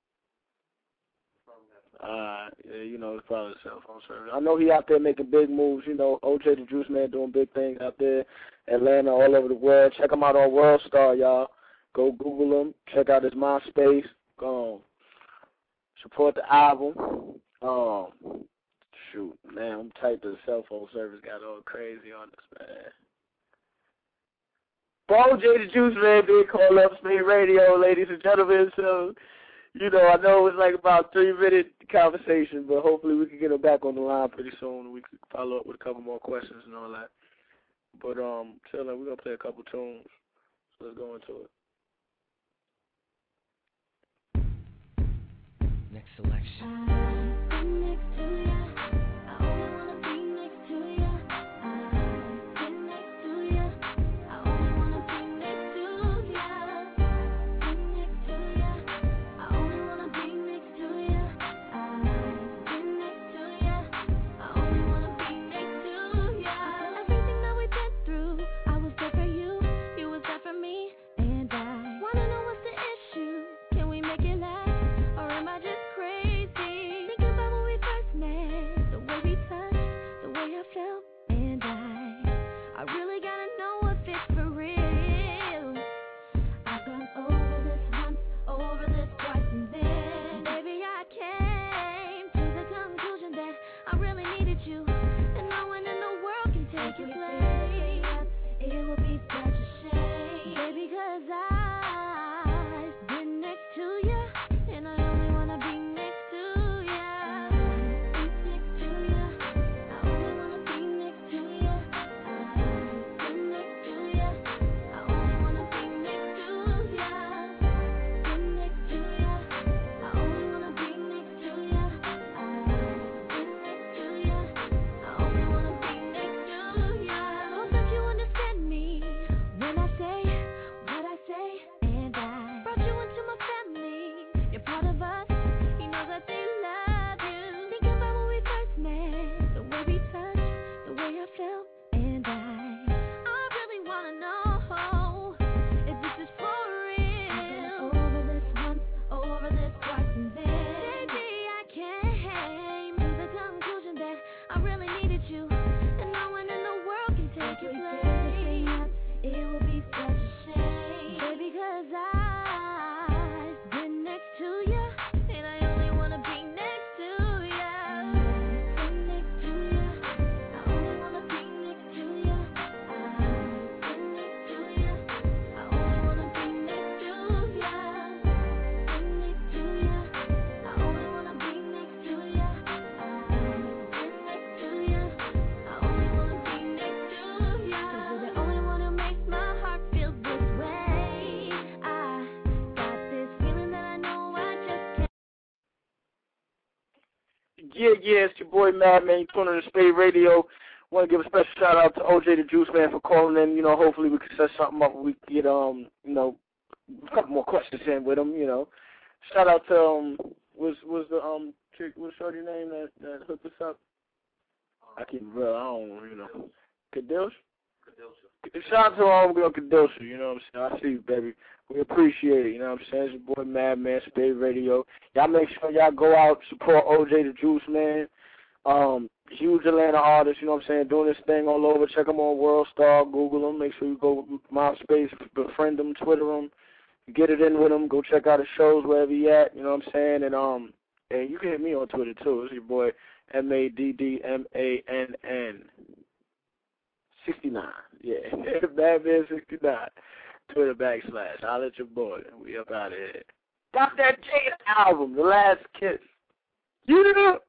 Yeah, you know, it's probably a cell phone service. I know he out there making big moves. You know, OJ the Juice Man doing big things out there, Atlanta, all over the world. Check him out on World Star, y'all. Go Google him. Check out his MySpace. Support the album. Shoot, man, I'm tight. The cell phone service got all crazy on this, man. OJ the Juice Man did call up Spade Radio, ladies and gentlemen. So, you know, I know it was like about 3-minute conversation, but hopefully we can get him back on the line pretty soon and we can follow up with a couple more questions and all that. But, chillin', we're going to play a couple tunes. So let's go into it. Next selection. Yeah, it's your boy Madman. You're tuning in to Spade Radio. Want to give a special shout out to OJ the Juice Man for calling in. You know, hopefully we can set something up. We can get you know, a couple more questions in with him. You know, shout out to was the chick, what's shorty name that hooked us up? I can't remember. I don't know. You know, Kadilsha. Shout out to our girl Kadilsha. You know what I'm saying? I see you, baby. We appreciate it, you know what I'm saying? It's your boy Madman, Spade Radio. Y'all make sure y'all go out, support OJ the Juice Man. Huge Atlanta artist, you know what I'm saying, doing this thing all over. Check him on WorldStar, Google him. Make sure you go MySpace, befriend him, Twitter him, get it in with him. Go check out his shows wherever he at, you know what I'm saying? And you can hit me on Twitter too. It's your boy MADDMANN 69. Yeah, Madman 69. Twitter / I'll let your boy. We up out of here. Got that Jada album, The Last Kiss. You know?